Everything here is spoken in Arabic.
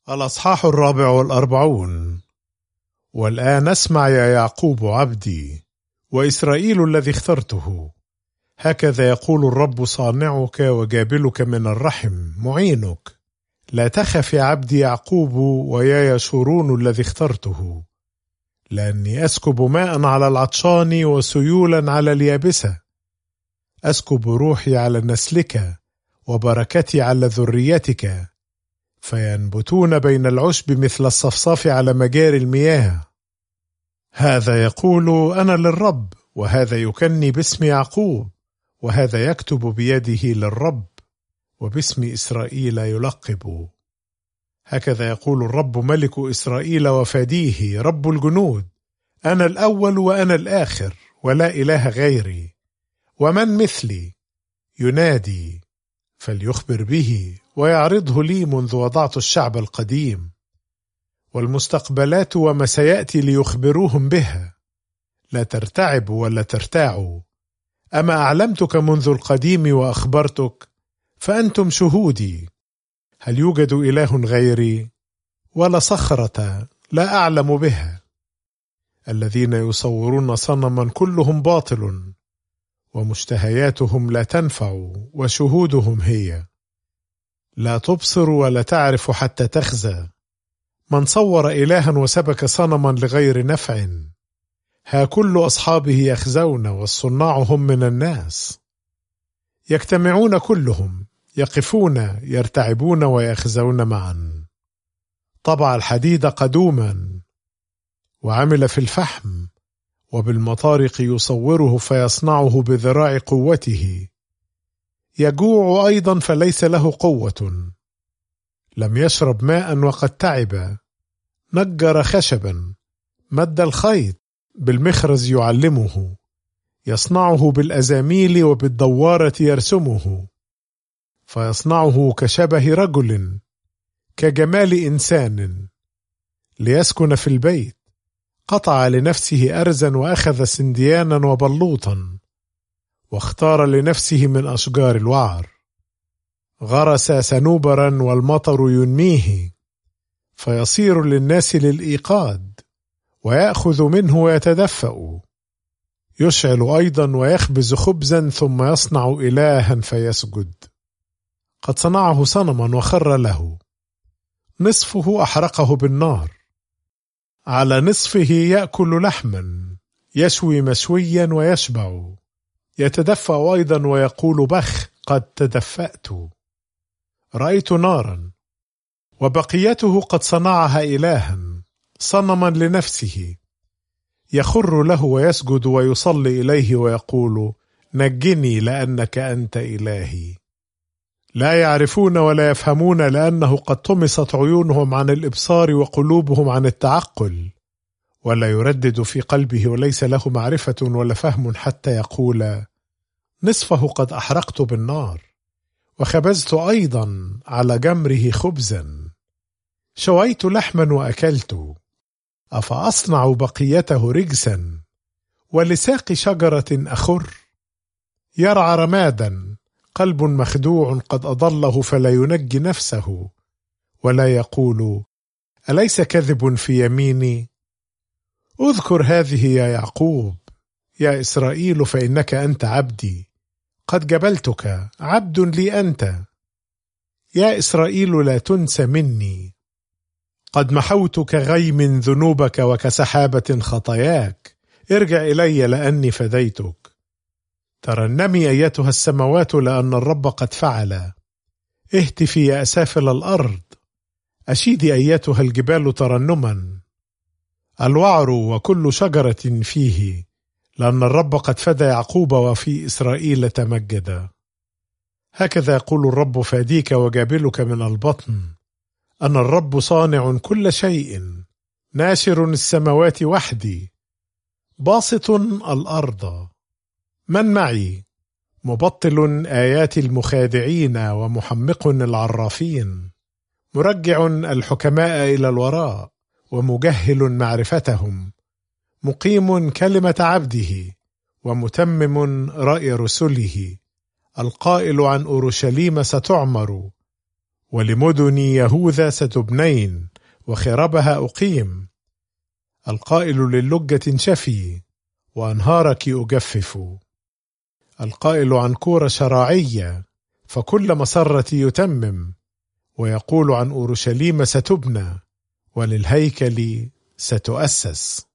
الأصحاح 44. والآن اسمع يا يعقوب عبدي وإسرائيل الذي اخترته، هكذا يقول الرب صانعك وجابلك من الرحم معينك. لا تخف يا عبدي يعقوب ويا يشورون الذي اخترته، لأني أسكب ماء على العطشان وسيولا على اليابسة. أسكب روحي على نسلك وبركتي على ذريتك، فينبتون بين العشب مثل الصفصاف على مجاري المياه. هذا يقول أنا للرب، وهذا يكني باسم يعقوب، وهذا يكتب بيده للرب، وباسم إسرائيل يلقب. هكذا يقول الرب ملك إسرائيل وفاديه رب الجنود: أنا الأول وأنا الآخر، ولا إله غيري. ومن مثلي؟ ينادي فليخبر به ويعرضه لي منذ وضعت الشعب القديم، والمستقبلات وما سيأتي ليخبروهم بها. لا ترتعب ولا ترتاعوا، أما أعلمتك منذ القديم وأخبرتك، فأنتم شهودي. هل يوجد إله غيري؟ ولا صخرة لا أعلم بها. الذين يصورون صنما كلهم باطل، ومشتهياتهم لا تنفع، وشهودهم هي. لا تبصر ولا تعرف حتى تخزى. من صور إلها وسبك صنما لغير نفع، ها كل أصحابه يخزون، والصناع هم من الناس. يجتمعون كلهم، يقفون يرتعبون ويخزون معا. طبع الحديد قدوما، وعمل في الفحم، وبالمطارق يصوره فيصنعه بذراع قوته. يجوع أيضا فليس له قوة. لم يشرب ماء وقد تعب. نجر خشبا، مد الخيط، بالمخرز يعلمه. يصنعه بالأزاميل وبالدوارة يرسمه، فيصنعه كشبه رجل، كجمال إنسان. ليسكن في البيت، قطع لنفسه أرزا وأخذ سنديانا وبلوطا، واختار لنفسه من أشجار الوعر. غرس سنوبرا والمطر ينميه، فيصير للناس للإيقاد، ويأخذ منه ويتدفأ. يشعل أيضا ويخبز خبزا، ثم يصنع إلها فيسجد. قد صنعه صنما وخر له، نصفه أحرقه بالنار، على نصفه يأكل لحما، يشوي مشويا ويشبع. يتدفأ أيضا ويقول بخ قد تدفأت. رأيت نارا، وبقيته قد صنعها إلها، صنما لنفسه. يخر له ويسجد ويصلي إليه ويقول نجني لأنك أنت إلهي. لا يعرفون ولا يفهمون، لأنه قد طمست عيونهم عن الإبصار وقلوبهم عن التعقل. ولا يردد في قلبه وليس له معرفة ولا فهم، حتى يقول نصفه قد أحرقت بالنار، وخبزت أيضا على جمره خبزا. شويت لحما وأكلت، أفأصنع بقيته رجسا، ولساق شجرة أخر. يرعى رمادا، قلب مخدوع قد أضله فلا ينجي نفسه، ولا يقول أليس كذب في يميني. اذكر هذه يا يعقوب، يا إسرائيل، فإنك أنت عبدي، قد جبلتك، عبد لي أنت. يا إسرائيل لا تنس مني، قد محوت كغيم ذنوبك وكسحابة خطاياك. ارجع إلي لأني فديتك. ترنمي أيتها السماوات، لأن الرب قد فعل. اهتفي يا أسافل الأرض، أشيدي أيتها الجبال ترنما. الوعر وكل شجرة فيه، لأن الرب قد فدى يعقوب وفي إسرائيل تمجد. هكذا يقول الرب فاديك وجابلك من البطن. أنا الرب صانع كل شيء، ناشر السماوات وحدي، باسط الأرض. من معي؟ مبطل آيات المخادعين، ومحمق العرافين، مرجع الحكماء إلى الوراء، ومجهل معرفتهم، مقيم كلمة عبده، ومتمم رأي رسله، القائل عن أورشليم ستعمر، ولمدن يهوذا ستبنين وخربها أقيم. القائل للجة انشفي وأنهارك أجفف. القائل عن كورة شراعية فكل مسرة يتمم، ويقول عن أورشليم ستبنى وللهيكل ستؤسس.